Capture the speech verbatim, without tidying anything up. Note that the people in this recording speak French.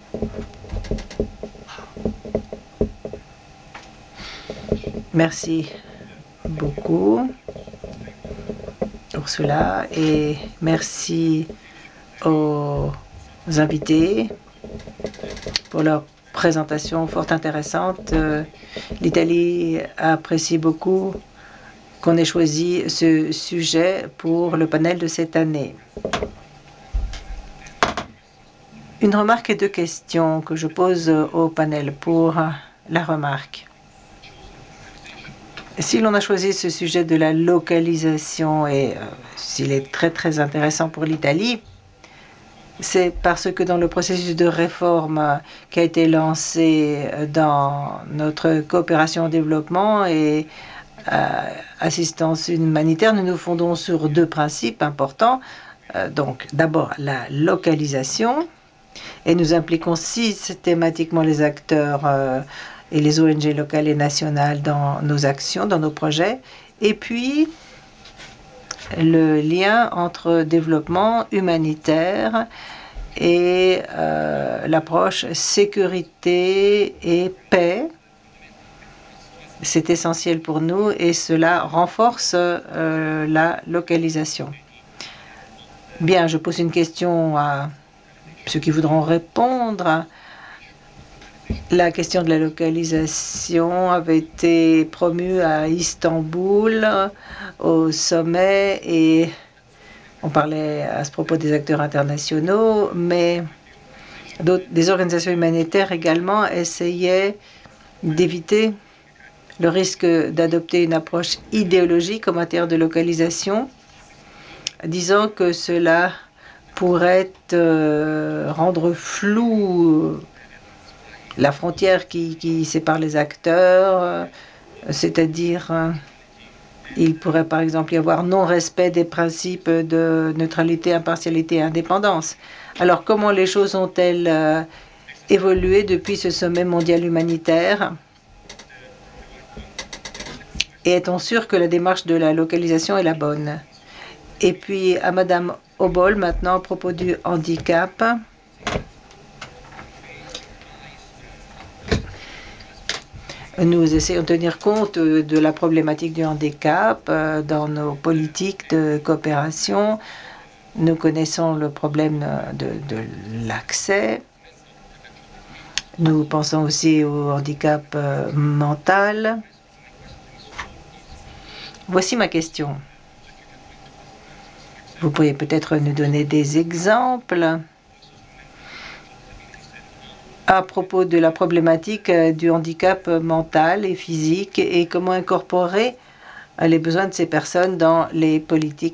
Merci beaucoup, Ursula, et merci aux invités pour leur présentation fort intéressante. L'Italie apprécie beaucoup qu'on ait choisi ce sujet pour le panel de cette année. Une remarque et deux questions que je pose au panel. Pour la remarque, si l'on a choisi ce sujet de la localisation et euh, s'il est très très intéressant pour l'Italie, c'est parce que dans le processus de réforme qui a été lancé dans notre coopération au développement et euh, assistance humanitaire, nous nous fondons sur deux principes importants. Euh, donc d'abord la localisation, et nous impliquons systématiquement les acteurs euh, et les O N G locales et nationales dans nos actions, dans nos projets. Et puis, le lien entre développement humanitaire et euh, l'approche sécurité et paix. C'est essentiel pour nous et cela renforce euh, la localisation. Bien, je pose une question à ceux qui voudront répondre. La question de la localisation avait été promue à Istanbul au sommet et on parlait à ce propos des acteurs internationaux, mais des organisations humanitaires également essayaient d'éviter le risque d'adopter une approche idéologique en matière de localisation, disant que cela pourrait euh, rendre flou la frontière qui, qui sépare les acteurs, euh, c'est-à-dire euh, il pourrait par exemple y avoir non-respect des principes de neutralité, impartialité et indépendance. Alors comment les choses ont-elles euh, évolué depuis ce sommet mondial humanitaire? Et est-on sûr que la démarche de la localisation est la bonne? Et puis à Madame Obol maintenant à propos du handicap. Nous essayons de tenir compte de la problématique du handicap dans nos politiques de coopération. Nous connaissons le problème de, de l'accès. Nous pensons aussi au handicap mental. Voici ma question. Vous pourriez peut-être nous donner des exemples à propos de la problématique du handicap mental et physique et comment incorporer les besoins de ces personnes dans les politiques